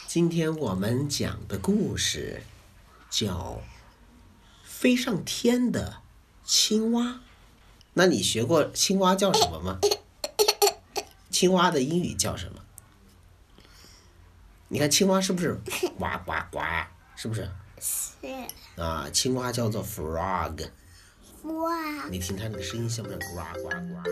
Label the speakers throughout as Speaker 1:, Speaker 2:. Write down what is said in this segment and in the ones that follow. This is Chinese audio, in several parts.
Speaker 1: 今天我们讲的故事叫飞上天的青蛙。那你学过青蛙叫什么吗？青蛙的英语叫什么？你看青蛙是不是呱呱呱？是不是？
Speaker 2: 是
Speaker 1: 啊，青蛙叫做 frog。
Speaker 2: 哇，
Speaker 1: 你听它那个声音像不像呱呱呱？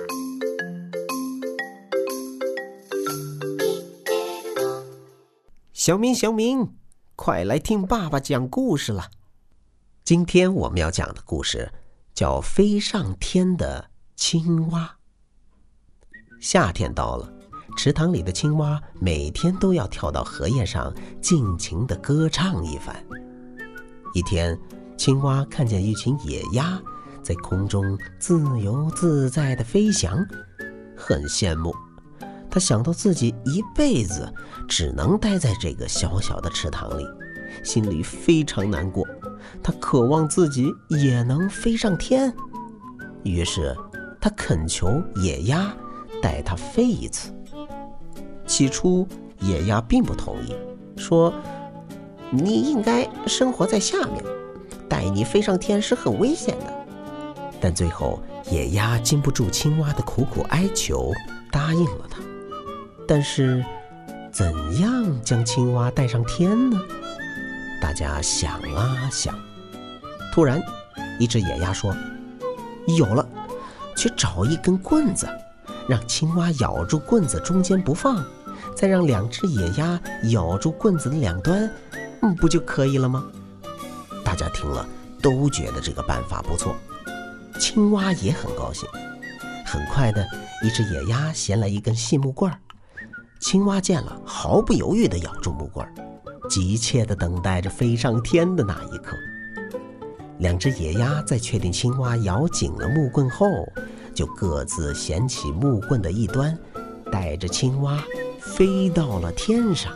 Speaker 1: 小明，快来听爸爸讲故事了。今天我们要讲的故事叫《飞上天的青蛙》。夏天到了，池塘里的青蛙每天都要跳到荷叶上，尽情地歌唱一番。一天，青蛙看见一群野鸭在空中自由自在地飞翔，很羡慕。他想到自己一辈子只能待在这个小小的池塘里，心里非常难过。他渴望自己也能飞上天，于是他恳求野鸭带他飞一次。起初野鸭并不同意，说你应该生活在下面，带你飞上天是很危险的。但最后野鸭禁不住青蛙的苦苦哀求，答应了他。但是怎样将青蛙带上天呢？大家想啊想，突然一只野鸭说，有了，去找一根棍子，让青蛙咬住棍子中间不放，再让两只野鸭咬住棍子的两端，不就可以了吗？大家听了都觉得这个办法不错，青蛙也很高兴。很快的，一只野鸭衔来一根细木棍儿，青蛙见了，毫不犹豫地咬住木棍儿，急切地等待着飞上天的那一刻。两只野鸭在确定青蛙咬紧了木棍后，就各自衔起木棍的一端，带着青蛙飞到了天上。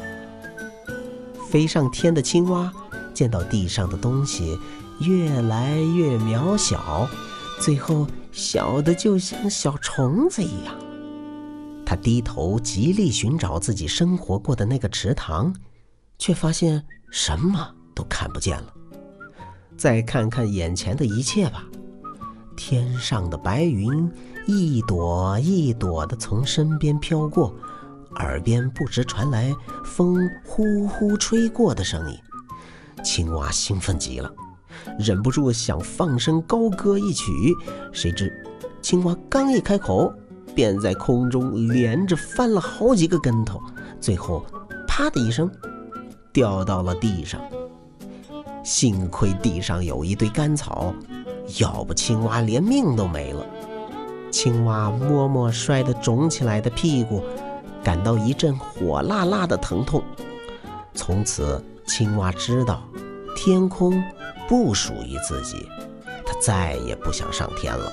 Speaker 1: 飞上天的青蛙见到地上的东西越来越渺小，最后小的就像小虫子一样。他低头极力寻找自己生活过的那个池塘，却发现什么都看不见了。再看看眼前的一切吧，天上的白云一朵一朵地从身边飘过，耳边不时传来风呼呼吹过的声音。青蛙兴奋极了，忍不住想放声高歌一曲，谁知青蛙刚一开口，便在空中连着翻了好几个跟头，最后啪的一声掉到了地上。幸亏地上有一堆干草，要不青蛙连命都没了。青蛙摸摸摔得肿起来的屁股，感到一阵火辣辣的疼痛。从此青蛙知道天空不属于自己，它再也不想上天了。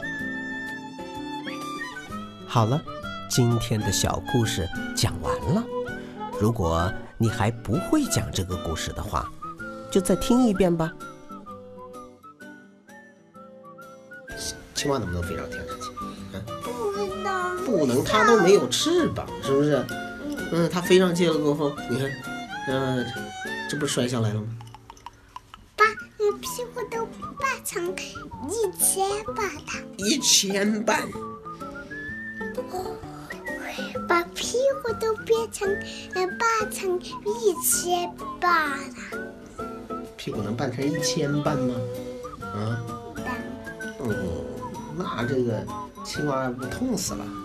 Speaker 1: 好了，今天的小故事讲完了。如果你还不会讲这个故事的话，就再听一遍吧。青蛙能不能飞上天上去？不能，它都没有翅膀，是不是？它飞上去了过后，你看，这不摔下来了吗？
Speaker 2: 你屁股都掰成1000瓣的
Speaker 1: 1000瓣。
Speaker 2: 把屁股都掰成1000瓣了。
Speaker 1: 屁股能拌成1000瓣吗？那这个青蛙不痛死了？